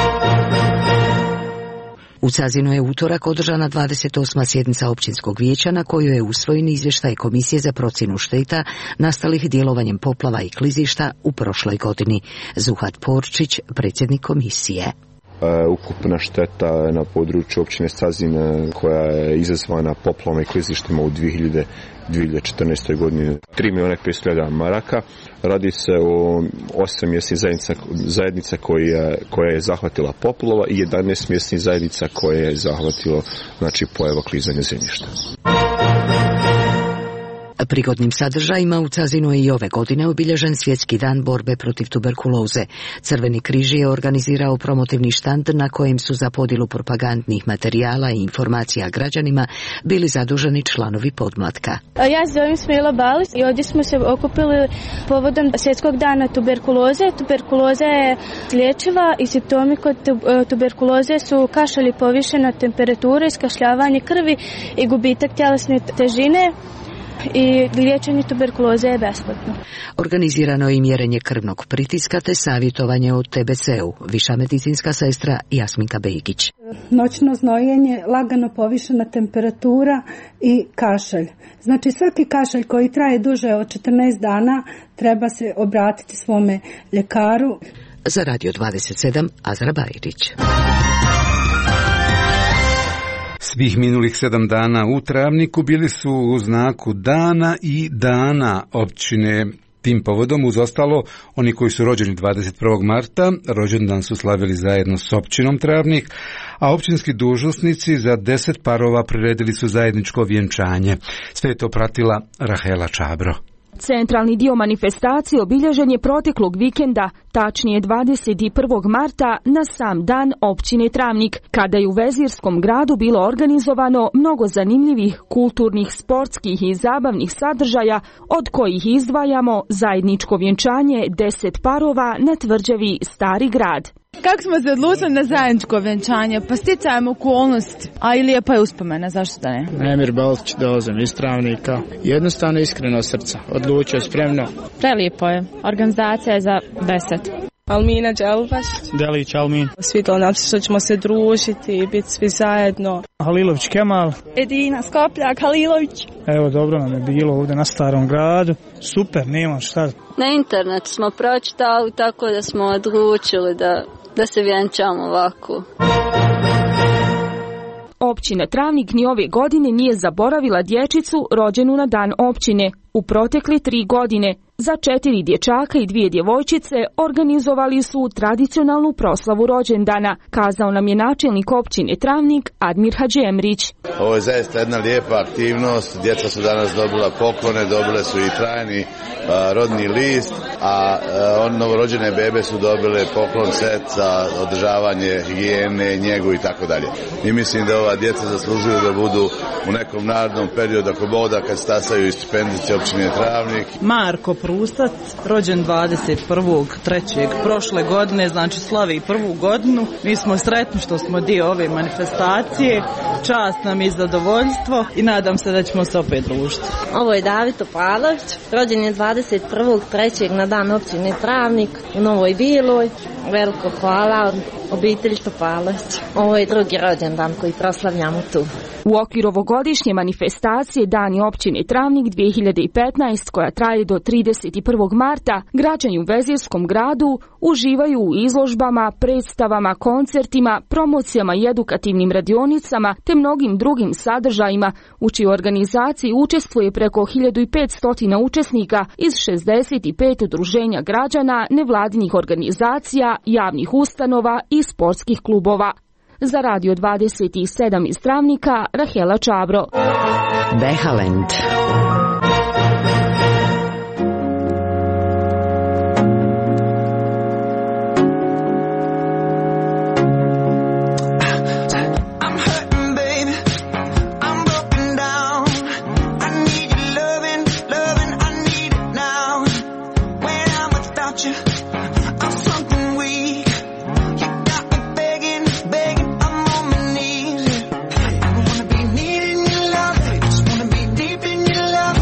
U Cazinu je utorak održana 28. sjednica općinskog vijeća na kojoj je usvojen izvještaj Komisije za procjenu šteta nastalih djelovanjem poplava i klizišta u prošloj godini. Zuhat Porčić, predsjednik komisije. Ukupna šteta na području općine Cazin koja je izazvana poplavama i klizištima u 2014. godini 3.500.000 maraka. Radi se o 8 mjesnih zajednica koja je zahvatila poplava i 11 mjesnih zajednica koje je zahvatilo, znači, pojava klizanja zemljišta. Prigodnim sadržajima u Cazinu je i ove godine obilježen Svjetski dan borbe protiv tuberkuloze. Crveni križ je organizirao promotivni štand na kojem su za podjelu propagandnih materijala i informacija građanima bili zaduženi članovi podmlatka. Ja se zovem Smila Balić i ovdje smo se okupili povodom Svjetskog dana tuberkuloze. Tuberkuloza je liječeva i simptomi kod tuberkuloze su kašalj i povišena temperatura, iskašljavanje krvi i gubitak tjelesne težine. I liječenje tuberkuloze je besplatno. Organizirano je i mjerenje krvnog pritiska te savjetovanje o TBC-u. Viša medicinska sestra Jasminka Begić. Noćno znojenje, lagano povišena temperatura i kašalj. Znači svaki kašalj koji traje duže od 14 dana treba se obratiti svome ljekaru. Za Radio 27 Azra Bajrić. Svih minulih 7 dana u Travniku bili su u znaku dana i dana općine. Tim povodom, uz ostalo, oni koji su rođeni 21. marta, rođendan su slavili zajedno s općinom Travnik, a općinski dužnosnici za 10 parova priredili su zajedničko vjenčanje. Sve je to pratila Rahela Čabro. Centralni dio manifestacije obilježen je proteklog vikenda, tačnije 21. marta na sam dan općine Travnik, kada je u Vezirskom gradu bilo organizovano mnogo zanimljivih kulturnih, sportskih i zabavnih sadržaja, od kojih izdvajamo zajedničko vjenčanje 10 parova na tvrđavi Stari grad. Kako smo se odlučili na zajedničko vjenčanje? Pa sticajem okolnosti, a i lijepa je uspomena, zašto da ne? Emir Baltić, dolazim iz Travnika. Jednostavno iskreno srca. Odlučio spremno. Prelijepo je. Organizacija je za 10. Almina Đelbaš. Delić Almin. Svitlo nam se što ćemo se družiti i biti svi zajedno. Halilović Kemal. Edina Skopljak Halilović. Evo, dobro nam je bilo ovdje na Starom gradu. Super, nema šta. Na internetu smo pročitali, tako da smo odlučili da se vjenčamo ovako. Općina Travnik ni ove godine nije zaboravila dječicu rođenu na dan općine. U protekle 3 godine za 4 dječaka i 2 djevojčice organizovali su tradicionalnu proslavu rođendana, kazao nam je načelnik općine Travnik Admir Hadžemrić. Ovo je zaista jedna lijepa aktivnost, djeca su danas dobila poklone, dobile su i trajni rodni list, a novorođene bebe su dobile poklon set za održavanje higijene, njegu i tako dalje. I mislim da ova djeca zaslužuju da budu u nekom narednom periodu, ako Bog da, kad stasaju iz stipendice općine Travnik. Marko Prustac, rođen 21.3. prošle godine, znači slavi 1. godinu. Mi smo sretni što smo dio ove manifestacije, čast nam i zadovoljstvo i nadam se da ćemo se opet družiti. Ovo je David Topalović, rođen je 21.3. na dan općine Travnik u Novoj Biloj. Veliko hvala obitelji Topalović. Ovo je drugi rođendan koji proslavljamo tu. U okviru ovogodišnje manifestacije Dani općine Travnik 2015, koja traje do 31. marta, građani u Vezirskom gradu uživaju u izložbama, predstavama, koncertima, promocijama i edukativnim radionicama te mnogim drugim sadržajima, u čijoj organizaciji učestvuje preko 1500 učesnika iz 65 udruženja građana, nevladinih organizacija, javnih ustanova i sportskih klubova. Za Radio 27 iz Travnika, Rahela Čabro. Behalend. Deep in your love.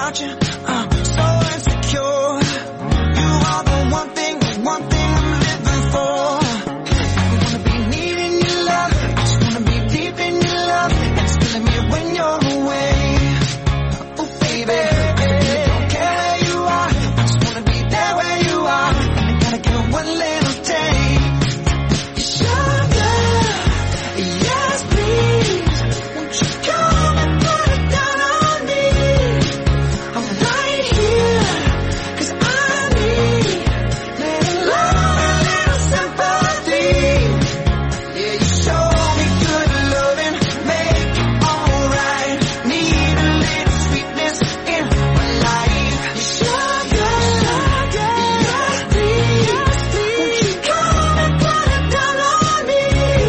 without you. So insecure. You are the one thing I'm living for. I wanna be needing your love. I just wanna be deep in your love. It's killing me when you're away. Oh baby, I don't care where you are. I just wanna be there where you are. And I gotta give it one little take. Sugar, yes please. Won't you come and put it down on me? I'm right here, 'cause I need little love, a little sympathy. Yeah, you show me good loving, make it alright. Need a little sweetness in my life. Sugar, yes please. Won't you come and put it down on me?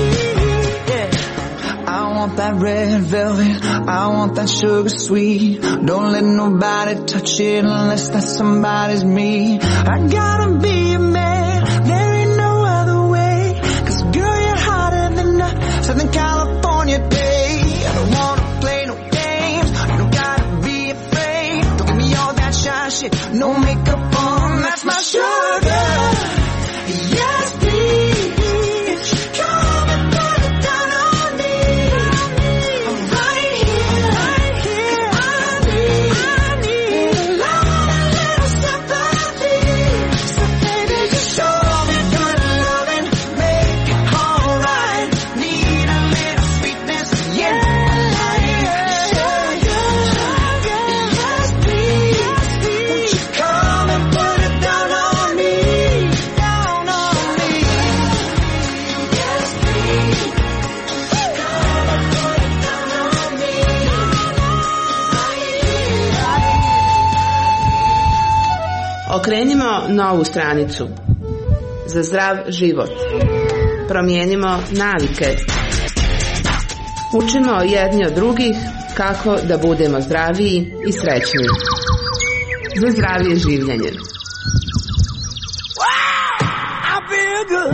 Yeah. I want that red velvet, I want that sugar sweet. Don't let nobody touch it unless that somebody's me. I gotta be a man, there ain't no other way. 'Cause girl, you're hotter than a Southern California day. I don't wanna play no games, you don't gotta be afraid. Don't give me all that shy shit, no makeup on, that's my sugar. Yes please, come and put it down on me. I'm right here, 'cause I need love, a little sympathy. So baby, just show me good loving, make it alright. Need a little sweetness in my life. Sugar, yes please. Won't you come and put it down on me? Down on me. Yes please. Come and put it down on me. Okrenimo novu stranicu. Za zdrav život. Promijenimo navike. Učimo jedni od drugih kako da budemo zdraviji i srećniji. Za zdravije življenje. I feel good.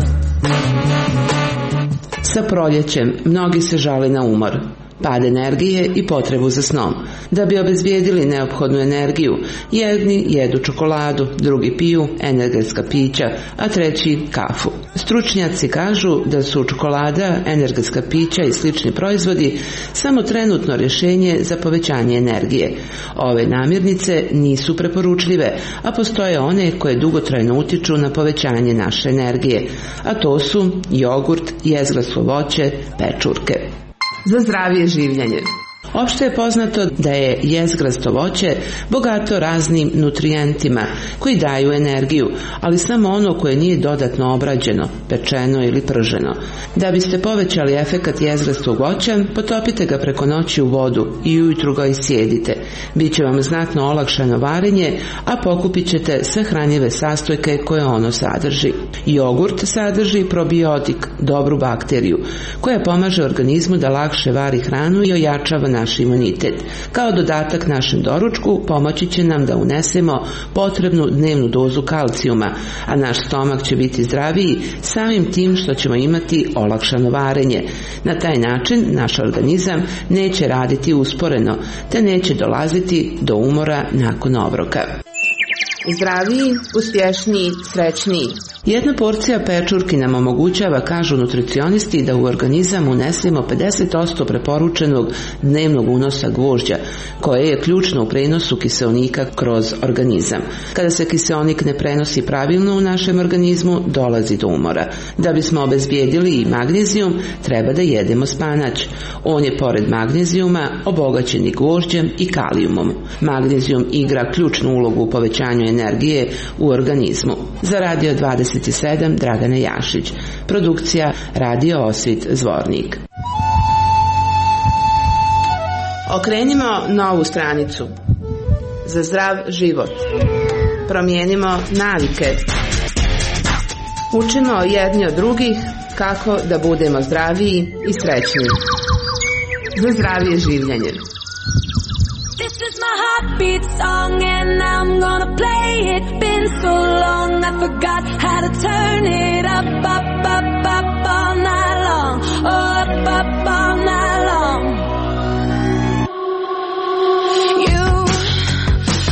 Sa proljećem mnogi se žale na umor, pad energije i potrebu za snom. Da bi obezbijedili neophodnu energiju, jedni jedu čokoladu, drugi piju energetska pića, a treći kafu. Stručnjaci kažu da su čokolada, energetska pića i slični proizvodi samo trenutno rješenje za povećanje energije. Ove namirnice nisu preporučljive, a postoje one koje dugotrajno utiču na povećanje naše energije, a to su jogurt, jezglaso voće, pečurke. Za zdravije življenje. Opšte je poznato da je jezgrasto voće bogato raznim nutrijentima koji daju energiju, ali samo ono koje nije dodatno obrađeno, pečeno ili prženo. Da biste povećali efekat jezgrastog voća, potopite ga preko noći u vodu i ujutru ga iscijedite. Biće vam znatno olakšano varenje, a pokupit ćete sve hranjive sastojke koje ono sadrži. Jogurt sadrži probiotik, dobru bakteriju, koja pomaže organizmu da lakše vari hranu i ojačava naš imunitet. Kao dodatak našem doručku pomoći će nam da unesemo potrebnu dnevnu dozu kalcijuma, a naš stomak će biti zdraviji samim tim što ćemo imati olakšano varenje. Na taj način naš organizam neće raditi usporeno, te neće dolaziti do umora nakon obroka. Zdraviji, uspješniji, srećniji. Jedna porcija pečurki nam omogućava, kažu nutricionisti, da u organizam unesemo 50% preporučenog dnevnog unosa gvožđa, koje je ključno u prenosu kiseonika kroz organizam. Kada se kiseonik ne prenosi pravilno u našem organizmu, dolazi do umora. Da bismo obezbijedili i magnezijum, treba da jedemo spanać. On je pored magnezijuma obogaćen i gvožđem i kalijumom. Magnezijum igra ključnu ulogu u povećanju energije u organizmu. Za Radio 27 Dragana Jašić. Produkcija Radio Osvit Zvornik. Okrenimo novu stranicu. Za zdrav život. Promijenimo navike. Učimo jedni od drugih kako da budemo zdraviji i srećniji. Za zdravije življenje. This is my heartbeat song and I'm gonna play it. Been so long I forgot how to turn it up, up, up, up all night long. Oh, up, up all night long. You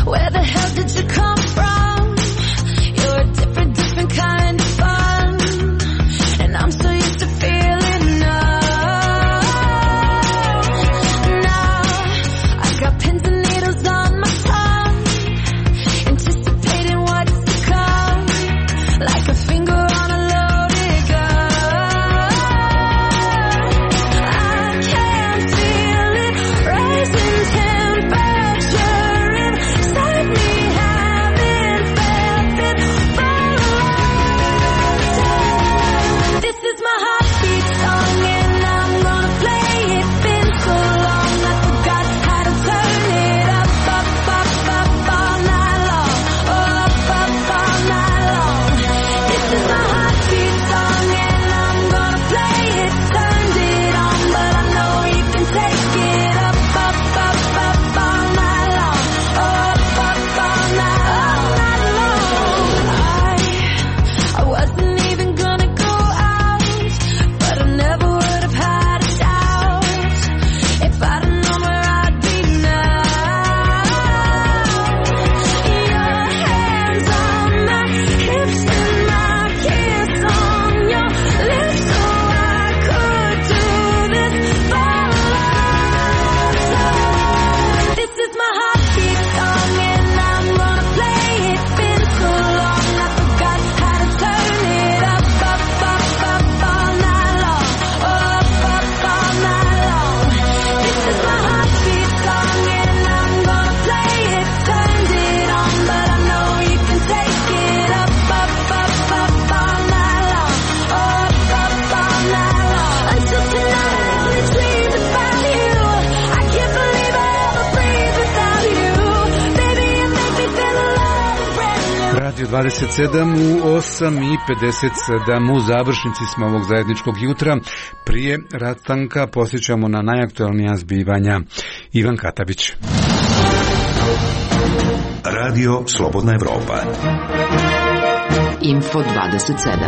je 27 u 8:57. U završnici smo ovog zajedničkog jutra. Prije rastanka posjećamo na najaktualnija zbivanja. Ivan Katabić. Radio Slobodna Evropa. Info 27.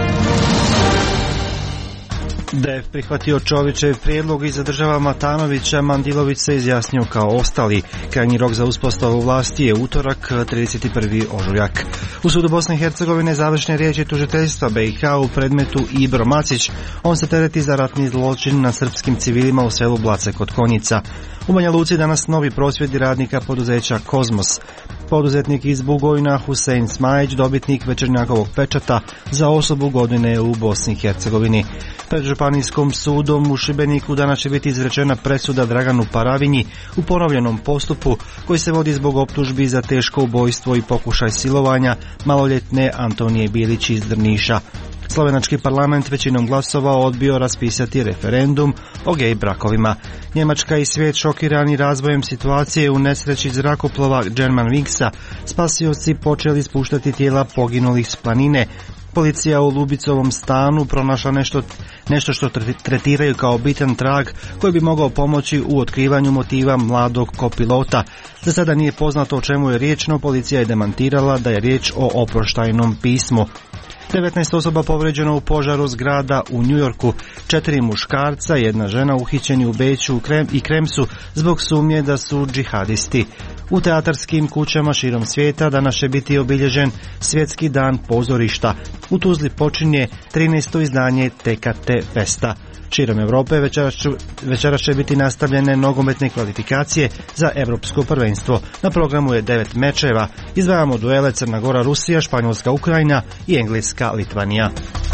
DF prihvatio Čovićev prijedlog i zadržava Matanovića, Mandilović se izjasnio kao ostali. Krajnji rok za uspostavu vlasti je utorak, 31. ožujak. U sudu Bosne i Hercegovine završne riječi tužiteljstva BiH u predmetu Ibro Macić. On se tereti za ratni zločin na srpskim civilima u selu Blace kod Konjica. U Banja Luci danas novi prosvjedi radnika poduzeća Kozmos. Poduzetnik iz Bugojna Husein Smajić, dobitnik Večernjakovog pečata za osobu godine u Bosni i Hercegovini. Pred Županijskom sudom u Šibeniku danas će biti izrečena presuda Draganu Paravinji u ponovljenom postupku koji se vodi zbog optužbi za teško ubojstvo i pokušaj silovanja maloljetne Antonije Bilić iz Drniša. Slovenački parlament većinom glasova odbio raspisati referendum o gej brakovima. Njemačka i svijet šokirani razvojem situacije u nesreći zrakoplova Germanwingsa. Spasioci počeli spuštati tijela poginulih s planine. Policija u Lubicovom stanu pronašla nešto što tretiraju kao bitan trag koji bi mogao pomoći u otkrivanju motiva mladog kopilota. Za sada nije poznato o čemu je riječ, no policija je demantirala da je riječ o oproštajnom pismu. 19 osoba povređeno u požaru zgrada u Njujorku, 4 muškarca, 1 žena uhićeni u Beću i Kremsu zbog sumnje da su džihadisti. U teatarskim kućama širom svijeta danas će biti obilježen Svjetski dan pozorišta. U Tuzli počinje 13. izdanje TKT Festa. Širom Europe večeras će biti nastavljene nogometne kvalifikacije za Europsko prvenstvo. Na programu je 9 mečeva. Izdvajamo duele Crna Gora Rusija, Španjolska Ukrajina i Engleska Litvanija.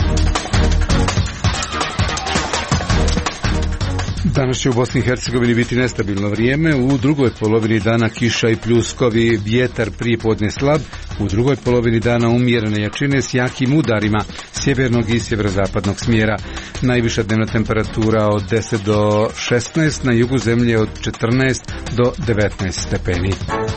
Danas će u Bosni i Hercegovini biti nestabilno vrijeme, u drugoj polovini dana kiša i pljuskovi, vjetar prije podne slab, u drugoj polovini dana umjerene jačine s jakim udarima sjevernog i sjeverozapadnog smjera. Najviša dnevna temperatura od 10 do 16, na jugu zemlje od 14 do 19 stepeni.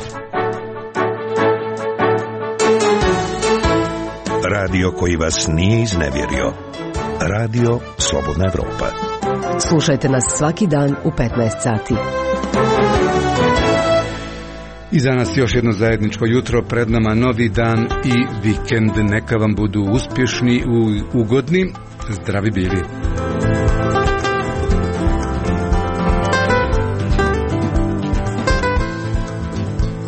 Radio koji vas nije iznevjerio. Radio Slobodna Evropa. Slušajte nas svaki dan u 15 sati. I za nas još jedno zajedničko jutro, pred nama novi dan i vikend. Neka vam budu uspješni, ugodni, zdravi bili.